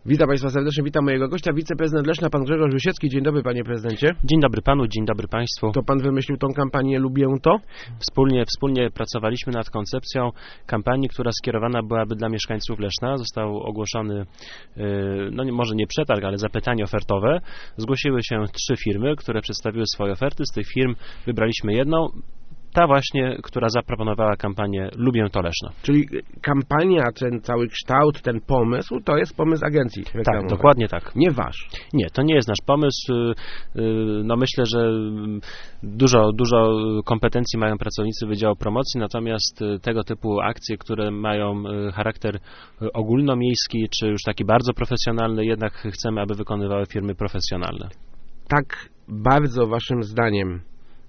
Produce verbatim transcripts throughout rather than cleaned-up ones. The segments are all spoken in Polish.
Witam Państwa serdecznie, witam mojego gościa, wiceprezydent Leszna, pan Grzegorz Wysiecki. Dzień dobry, panie prezydencie. Dzień dobry panu, dzień dobry państwu. To pan wymyślił tą kampanię Lubię to? Wspólnie, wspólnie pracowaliśmy nad koncepcją kampanii, która skierowana byłaby dla mieszkańców Leszna. Został ogłoszony, no może nie przetarg, ale zapytanie ofertowe. Zgłosiły się trzy firmy, które przedstawiły swoje oferty. Z tych firm wybraliśmy jedną. Ta właśnie, która zaproponowała kampanię Lubię to Leszno. Czyli kampania, ten cały kształt, ten pomysł, to jest pomysł agencji reklamowej. Tak, dokładnie tak. Nie wasz. Nie, to nie jest nasz pomysł. No myślę, że dużo, dużo kompetencji mają pracownicy Wydziału Promocji, natomiast tego typu akcje, które mają charakter ogólnomiejski, czy już taki bardzo profesjonalny, jednak chcemy, aby wykonywały firmy profesjonalne. Tak bardzo waszym zdaniem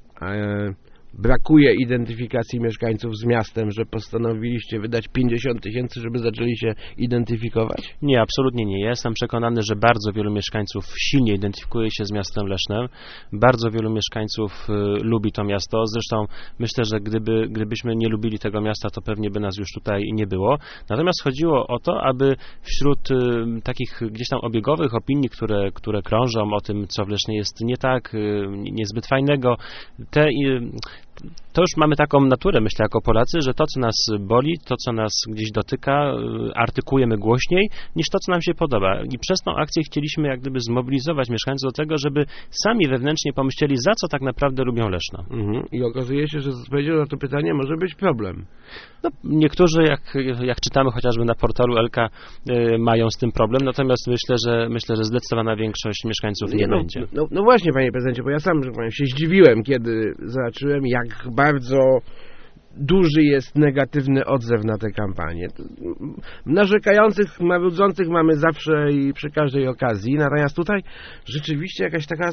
e brakuje identyfikacji mieszkańców z miastem, że postanowiliście wydać pięćdziesiąt tysięcy, żeby zaczęli się identyfikować? Nie, absolutnie nie. Ja jestem przekonany, że bardzo wielu mieszkańców silnie identyfikuje się z miastem Lesznem. Bardzo wielu mieszkańców y, lubi to miasto. Zresztą myślę, że gdyby, gdybyśmy nie lubili tego miasta, to pewnie by nas już tutaj nie było. Natomiast chodziło o to, aby wśród y, takich gdzieś tam obiegowych opinii, które, które krążą o tym, co w Lesznie jest nie tak, y, niezbyt fajnego, te y, to już mamy taką naturę, myślę, jako Polacy, że to, co nas boli, to, co nas gdzieś dotyka, artykujemy głośniej, niż to, co nam się podoba. I przez tą akcję chcieliśmy jak gdyby zmobilizować mieszkańców do tego, żeby sami wewnętrznie pomyśleli, za co tak naprawdę lubią Leszno. Mhm. I okazuje się, że z odpowiedzią na to pytanie może być problem. No, niektórzy, jak, jak czytamy chociażby na portalu Elka, y, mają z tym problem, natomiast myślę, że myślę, że zdecydowana większość mieszkańców nie, nie no, będzie. No, no właśnie, panie prezydencie, bo ja sam, że powiem, się zdziwiłem, kiedy zobaczyłem, jak bardzo duży jest negatywny odzew na tę kampanię. Narzekających, marudzących mamy zawsze i przy każdej okazji, natomiast tutaj rzeczywiście jakaś taka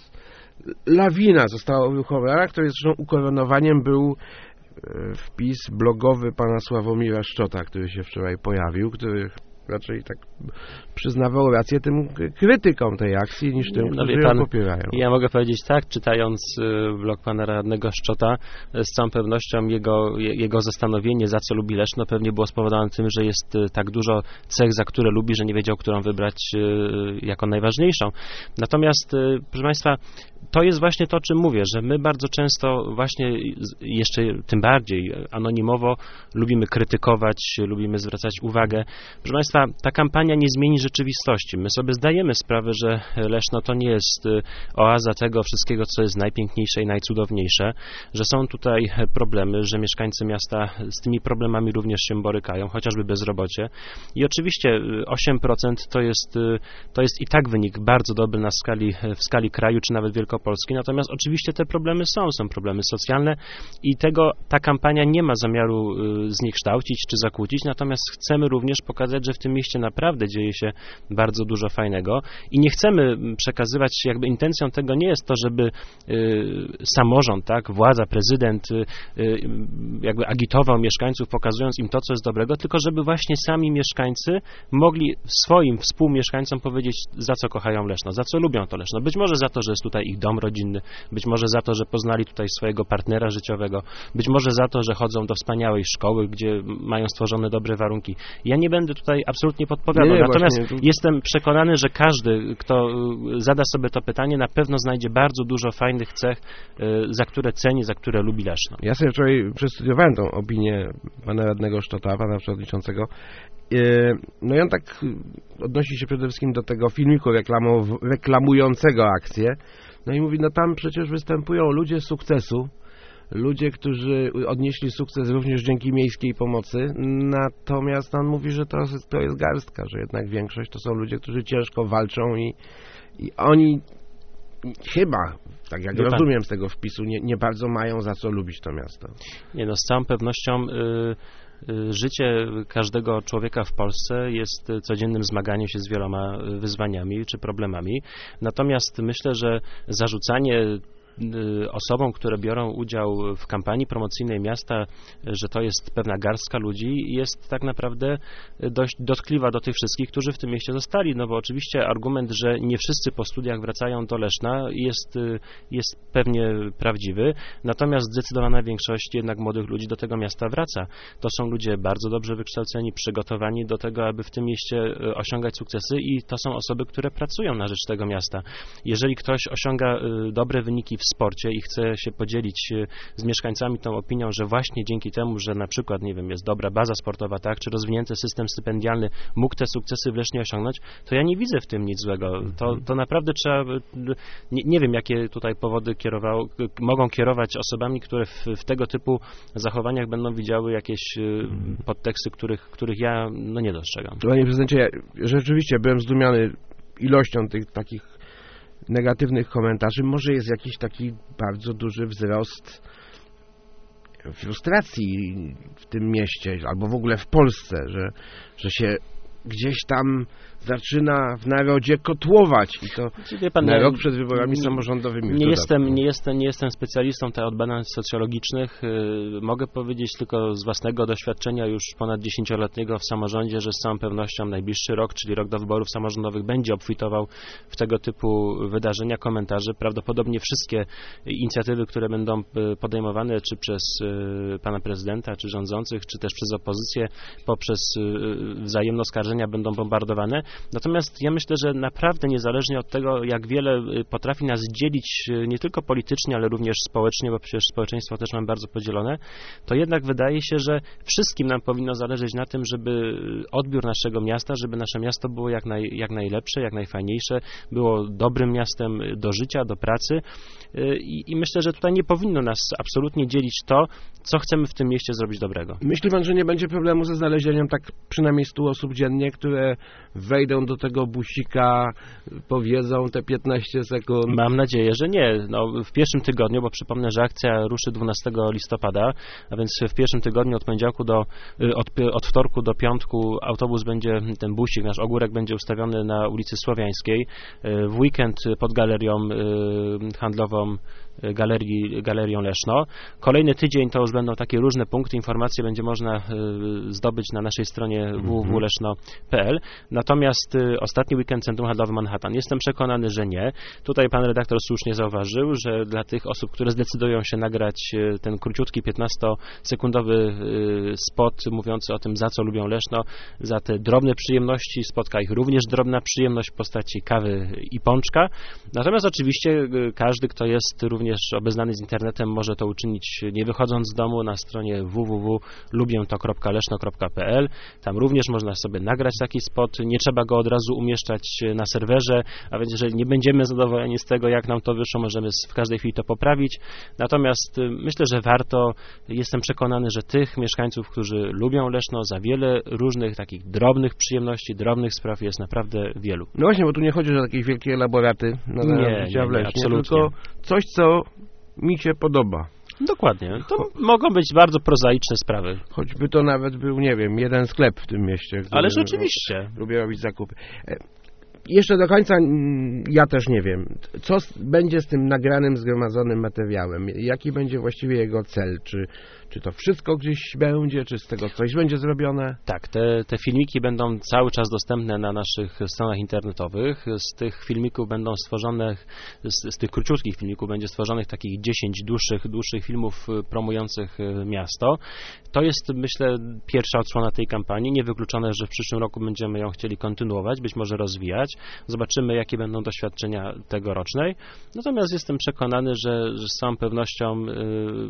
lawina została uruchomiona, której zresztą ukoronowaniem był wpis blogowy pana Sławomira Szczota, który się wczoraj pojawił, który raczej tak przyznawał rację tym krytykom tej akcji, niż tym, no, którzy pan, ją popierają. Ja mogę powiedzieć tak, czytając blog pana radnego Szczota, z całą pewnością jego, jego zastanowienie, za co lubi Leszno, pewnie było spowodowane tym, że jest tak dużo cech, za które lubi, że nie wiedział, którą wybrać jako najważniejszą. Natomiast, proszę państwa, to jest właśnie to, o czym mówię, że my bardzo często właśnie jeszcze tym bardziej anonimowo lubimy krytykować, lubimy zwracać uwagę. Proszę państwa, ta kampania nie zmieni rzeczywistości. My sobie zdajemy sprawę, że Leszno to nie jest oaza tego wszystkiego, co jest najpiękniejsze i najcudowniejsze, że są tutaj problemy, że mieszkańcy miasta z tymi problemami również się borykają, chociażby bezrobocie. I oczywiście osiem procent to jest, to jest i tak wynik bardzo dobry na skali, w skali kraju, czy nawet Wielkopolski. Natomiast oczywiście te problemy są, są problemy socjalne i tego ta kampania nie ma zamiaru zniekształcić czy zakłócić, natomiast chcemy również pokazać, że w tym mieście naprawdę dzieje się bardzo dużo fajnego i nie chcemy przekazywać, jakby intencją tego nie jest to, żeby y, samorząd, tak, władza, prezydent y, y, jakby agitował mieszkańców, pokazując im to, co jest dobrego, tylko żeby właśnie sami mieszkańcy mogli swoim współmieszkańcom powiedzieć, za co kochają Leszno, za co lubią to Leszno. Być może za to, że jest tutaj ich dom rodzinny, być może za to, że poznali tutaj swojego partnera życiowego, być może za to, że chodzą do wspaniałej szkoły, gdzie mają stworzone dobre warunki. Ja nie będę tutaj absolutnie podpowiadał. Nie, Natomiast właśnie. Jestem przekonany, że każdy, kto zada sobie to pytanie, na pewno znajdzie bardzo dużo fajnych cech, za które ceni, za które lubi Leszno. Ja sobie wczoraj przestudiowałem tą opinię pana radnego Szczota, pana przewodniczącego. No i on tak odnosi się przede wszystkim do tego filmiku reklamującego akcję. No i mówi, no tam przecież występują ludzie sukcesu, ludzie, którzy odnieśli sukces również dzięki miejskiej pomocy, natomiast on mówi, że to jest, to jest garstka, że jednak większość to są ludzie, którzy ciężko walczą i, i oni chyba, tak jak Wie rozumiem pan. z tego wpisu, nie, nie bardzo mają za co lubić to miasto. Nie no, z całą pewnością y życie każdego człowieka w Polsce jest codziennym zmaganiem się z wieloma wyzwaniami czy problemami. Natomiast myślę, że zarzucanie osobom, które biorą udział w kampanii promocyjnej miasta, że to jest pewna garstka ludzi, jest tak naprawdę dość dotkliwa do tych wszystkich, którzy w tym mieście zostali, no bo oczywiście argument, że nie wszyscy po studiach wracają do Leszna jest, jest pewnie prawdziwy, natomiast zdecydowana większość jednak młodych ludzi do tego miasta wraca. To są ludzie bardzo dobrze wykształceni, przygotowani do tego, aby w tym mieście osiągać sukcesy i to są osoby, które pracują na rzecz tego miasta. Jeżeli ktoś osiąga dobre wyniki w sporcie i chce się podzielić z mieszkańcami tą opinią, że właśnie dzięki temu, że na przykład, nie wiem, jest dobra baza sportowa, tak, czy rozwinięty system stypendialny mógł te sukcesy w Lesznie osiągnąć, to ja nie widzę w tym nic złego. To, to naprawdę trzeba, nie, nie wiem, jakie tutaj powody kierowało, mogą kierować osobami, które w, w tego typu zachowaniach będą widziały jakieś podteksty, których, których ja no, nie dostrzegam. Panie prezydencie, ja rzeczywiście byłem zdumiony ilością tych takich negatywnych komentarzy. Może jest jakiś taki bardzo duży wzrost frustracji w tym mieście, albo w ogóle w Polsce, że, że się gdzieś tam zaczyna w narodzie kotłować i to wie pan, na rok przed wyborami nie, samorządowymi. Nie jestem, nie, jestem, nie jestem specjalistą od badań socjologicznych. Mogę powiedzieć tylko z własnego doświadczenia już ponad dziesięcioletniego w samorządzie, że z całą pewnością najbliższy rok, czyli rok do wyborów samorządowych, będzie obfitował w tego typu wydarzenia, komentarze. Prawdopodobnie wszystkie inicjatywy, które będą podejmowane czy przez pana prezydenta, czy rządzących, czy też przez opozycję, poprzez wzajemne oskarżenia będą bombardowane. Natomiast ja myślę, że naprawdę niezależnie od tego, jak wiele potrafi nas dzielić nie tylko politycznie, ale również społecznie, bo przecież społeczeństwo też mamy bardzo podzielone, to jednak wydaje się, że wszystkim nam powinno zależeć na tym, żeby odbiór naszego miasta, żeby nasze miasto było jak, naj, jak najlepsze, jak najfajniejsze, było dobrym miastem do życia, do pracy i, i myślę, że tutaj nie powinno nas absolutnie dzielić to, co chcemy w tym mieście zrobić dobrego. Myśli pan, że nie będzie problemu ze znalezieniem tak przynajmniej stu osób dziennie, które wejdą do tego busika, powiedzą te piętnaście sekund? Mam nadzieję, że nie. No, w pierwszym tygodniu, bo przypomnę, że akcja ruszy dwunastego listopada, a więc w pierwszym tygodniu od poniedziałku do, od, od wtorku do piątku autobus będzie, ten busik, nasz ogórek będzie ustawiony na ulicy Słowiańskiej. W weekend pod galerią handlową Galerii, Galerią Leszno. Kolejny tydzień to już będą takie różne punkty, informacje będzie można y, zdobyć na naszej stronie w w w kropka leszno kropka p l. Natomiast y, ostatni weekend Centrum Handlowe Manhattan. Jestem przekonany, że nie. Tutaj pan redaktor słusznie zauważył, że dla tych osób, które zdecydują się nagrać y, ten króciutki, piętnastosekundowy y, spot mówiący o tym, za co lubią Leszno, za te drobne przyjemności, spotka ich również drobna przyjemność w postaci kawy i pączka. Natomiast oczywiście y, każdy, kto jest również obeznany z internetem, może to uczynić nie wychodząc z domu na stronie w w w kropka lubię to kropka leszno kropka p l. Tam również można sobie nagrać taki spot. Nie trzeba go od razu umieszczać na serwerze, a więc jeżeli nie będziemy zadowoleni z tego, jak nam to wyszło, możemy w każdej chwili to poprawić. Natomiast myślę, że warto, jestem przekonany, że tych mieszkańców, którzy lubią Leszno, za wiele różnych takich drobnych przyjemności, drobnych spraw jest naprawdę wielu. No właśnie, bo tu nie chodzi o takie wielkie elaboraty na nie, życia w nie, nie, Lesznie, absolutnie. tylko coś, co mi się podoba. Dokładnie. To Cho mogą być bardzo prozaiczne sprawy. Choćby to nawet był, nie wiem, jeden sklep w tym mieście. Ależ oczywiście. Lubię robić zakupy. Jeszcze do końca ja też nie wiem, co będzie z tym nagranym, zgromadzonym materiałem, jaki będzie właściwie jego cel, czy, czy to wszystko gdzieś będzie, czy z tego coś będzie zrobione? Tak, te, te filmiki będą cały czas dostępne na naszych stronach internetowych. Z tych filmików będą stworzone, z, z tych króciutkich filmików będzie stworzonych takich dziesięć dłuższych, dłuższych filmów promujących miasto. To jest, myślę, pierwsza odsłona tej kampanii. Niewykluczone, że w przyszłym roku będziemy ją chcieli kontynuować, być może rozwijać. Zobaczymy, jakie będą doświadczenia tegorocznej. Natomiast jestem przekonany, że, że z całą pewnością y,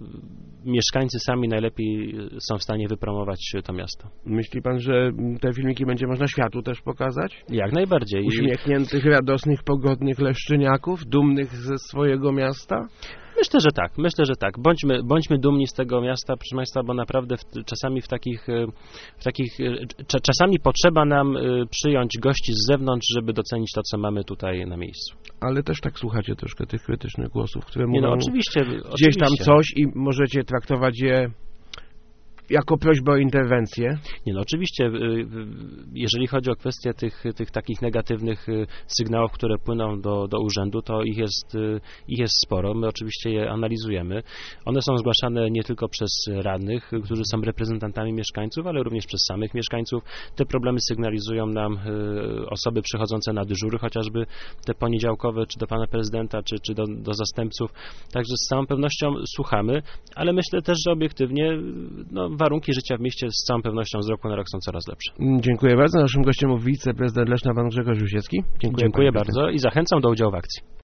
mieszkańcy sami najlepiej są w stanie wypromować to miasto. Myśli pan, że te filmiki będzie można światu też pokazać? Jak najbardziej. Uśmiechniętych, radosnych, pogodnych leszczyniaków, dumnych ze swojego miasta? Myślę, że tak. Myślę, że tak. Bądźmy, bądźmy dumni z tego miasta, proszę Państwa, bo naprawdę w, czasami w takich, w takich cz, czasami potrzeba nam przyjąć gości z zewnątrz, żeby docenić to, co mamy tutaj na miejscu. Ale też tak słuchacie troszkę tych krytycznych głosów, które Nie, mówią no, oczywiście, gdzieś oczywiście. tam coś i możecie traktować je jako prośbę o interwencję? Nie, no oczywiście, jeżeli chodzi o kwestię tych, tych takich negatywnych sygnałów, które płyną do, do urzędu, to ich jest, ich jest sporo. My oczywiście je analizujemy. One są zgłaszane nie tylko przez radnych, którzy są reprezentantami mieszkańców, ale również przez samych mieszkańców. Te problemy sygnalizują nam osoby przychodzące na dyżury, chociażby te poniedziałkowe, czy do pana prezydenta, czy, czy do, do zastępców. Także z całą pewnością słuchamy, ale myślę też, że obiektywnie no, warunki życia w mieście z całą pewnością z roku na rok są coraz lepsze. Dziękuję bardzo. Naszym gościem był wiceprezydent Leszna, pan Grzegorz Rusiecki. Dziękuję, Dziękuję bardzo i zachęcam do udziału w akcji.